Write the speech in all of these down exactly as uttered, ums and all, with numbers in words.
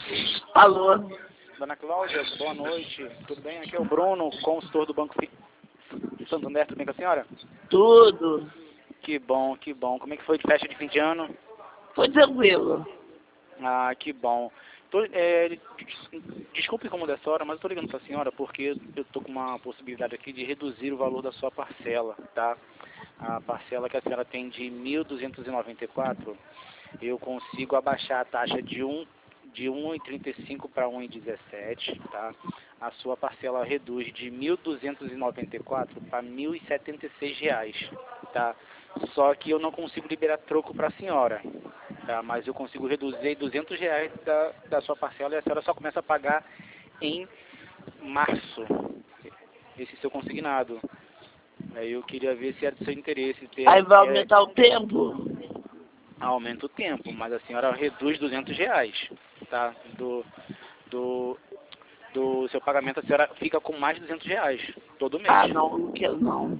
Alô? Dona Cláudia, boa noite. Tudo bem? Aqui é o Bruno, consultor do Banco Santander. Tudo bem com a senhora? Tudo. Que bom, que bom. Como é que foi de festa de fim de ano? Foi tranquilo. Ah, que bom. Tô, é, desculpe incomodar essa hora, mas eu estou ligando para a senhora porque eu estou com uma possibilidade aqui de reduzir o valor da sua parcela, tá? A parcela que a senhora tem de mil duzentos e noventa e quatro, eu consigo abaixar a taxa de um de um e trinta e cinco para um e dezessete, tá? A sua parcela reduz de mil duzentos e noventa e quatro para mil e setenta e seis reais, tá? Só que eu não consigo liberar troco para a senhora, tá? Mas eu consigo reduzir duzentos reais da, da sua parcela e a senhora só começa a pagar em março esse seu consignado. Aí eu queria ver se é do seu interesse ter... Aí vai é, aumentar o tempo? aumenta o tempo, mas a senhora reduz duzentos reais, tá? Do, do, do seu pagamento, a senhora fica com mais de duzentos reais todo mês. Ah, não, não quero não.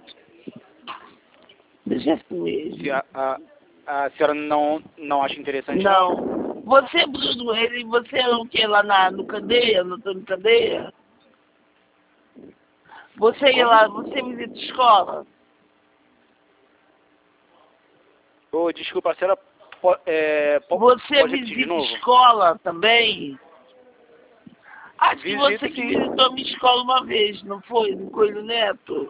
Deixa isso mesmo. Se a, a, a senhora não, não acha interessante, não? Não. Você, Bruno, ele, você é o que lá na, no Cadeia, no Antônio Cadeia? Você ia lá, você visita escola? Ô, desculpa, a senhora po, é, po, Você pode repetir de visita novo? escola também? Acho que Visito, você que sim. visitou a minha escola uma vez, não foi? No Coelho Neto?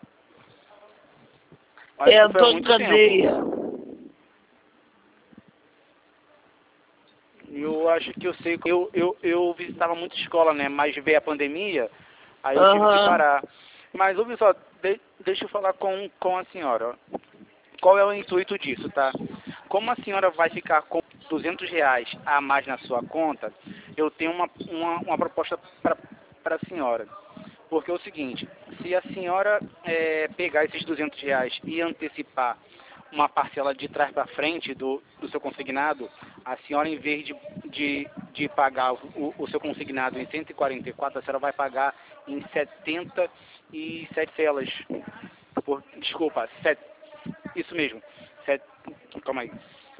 Mas É isso foi há Antônio muito Cadeia. tempo. Eu acho que eu sei, eu, eu, eu visitava muita escola, né? Mas veio a pandemia, aí eu tive que Aham. parar. Mas, ouve só, de, deixa eu falar com, com a senhora. Qual é o intuito disso, tá? Como a senhora vai ficar com duzentos reais a mais na sua conta, eu tenho uma, uma, uma proposta para a senhora. Porque é o seguinte, se a senhora é, pegar esses duzentos reais e antecipar uma parcela de trás para frente do, do seu consignado, a senhora, em vez de, de, de pagar o, o seu consignado em cento e quarenta e quatro, a senhora vai pagar em setenta e sete celas. Por, desculpa, set, isso mesmo. Set, calma aí.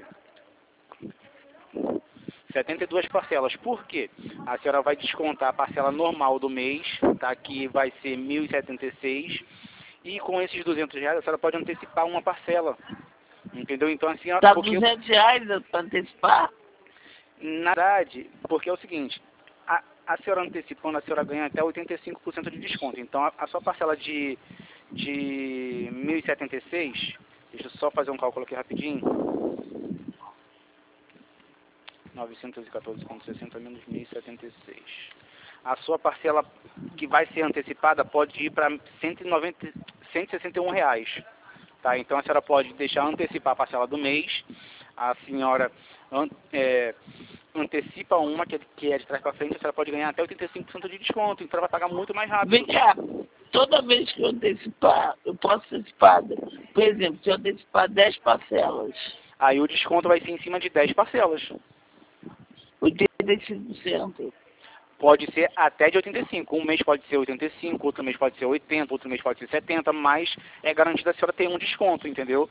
setenta e duas parcelas. Por quê? A senhora vai descontar a parcela normal do mês, tá? Que vai ser mil e setenta e seis. E com esses duzentos reais, a senhora pode antecipar uma parcela. Entendeu? Então, assim, Tá porque, duzentos reais para antecipar? na verdade, porque é o seguinte, a, a senhora antecipando, a senhora ganha até oitenta e cinco por cento de desconto. Então, a, a sua parcela de, de mil e setenta e seis, deixa eu só fazer um cálculo aqui rapidinho. novecentos e quatorze vírgula sessenta menos mil e setenta e seis. A sua parcela que vai ser antecipada pode ir para cento e noventa, cento e sessenta e um reais. Tá? Então a senhora pode deixar antecipar a parcela do mês. A senhora an, é, antecipa uma que é, que é de trás para frente, a senhora pode ganhar até oitenta e cinco por cento de desconto. Então ela vai pagar muito mais rápido. Vem cá, toda vez que eu antecipar, eu posso antecipar, por exemplo, se eu antecipar dez parcelas, Aí o desconto vai ser em cima de dez parcelas. oitenta e cinco por cento. Pode ser até de oitenta e cinco. Um mês pode ser oitenta e cinco, outro mês pode ser oitenta, outro mês pode ser setenta, mas é garantido a senhora ter um desconto, entendeu?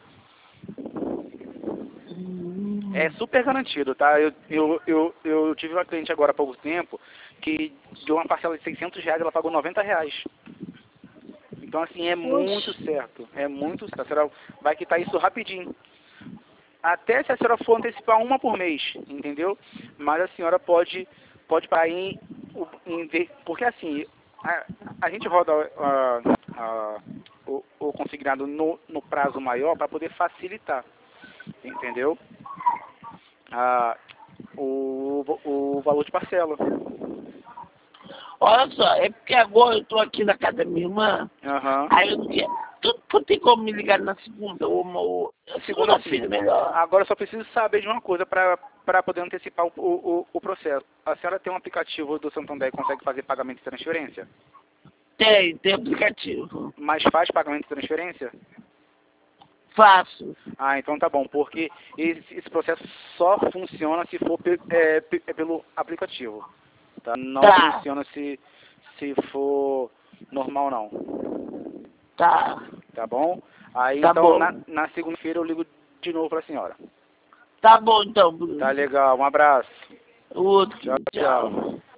É super garantido, tá? Eu, eu, eu, eu tive uma cliente agora há pouco tempo que de uma parcela de seiscentos reais ela pagou noventa reais. Então, assim, é muito certo. É muito certo. A senhora vai quitar isso rapidinho. Até se a senhora for antecipar uma por mês, entendeu? Mas a senhora pode, pode pagar em, em... Porque, assim, a, a gente roda a, a, o, o consignado no, no prazo maior para poder facilitar, entendeu? A, o, o valor de parcela. Olha só, é porque agora eu tô aqui na casa da minha irmã, Uhum. aí eu não quero. Tu, tu tem como me ligar na segunda ou, ou segunda-feira melhor? Agora eu só preciso saber de uma coisa para para poder antecipar o, o, o processo. A senhora tem um aplicativo do Santander e consegue fazer pagamento de transferência? Tem, tem aplicativo. Mas faz pagamento de transferência? Faço. Ah, então tá bom, porque esse, esse processo só funciona se for pe, é, pe, é pelo aplicativo. Tá? Não Tá. funciona se, se for normal, não. Tá. Tá bom? Aí Tá então bom. na, na segunda-feira eu ligo de novo para a senhora. Tá bom então, Bruno. Tá legal, um abraço. O outro. Tchau, tchau.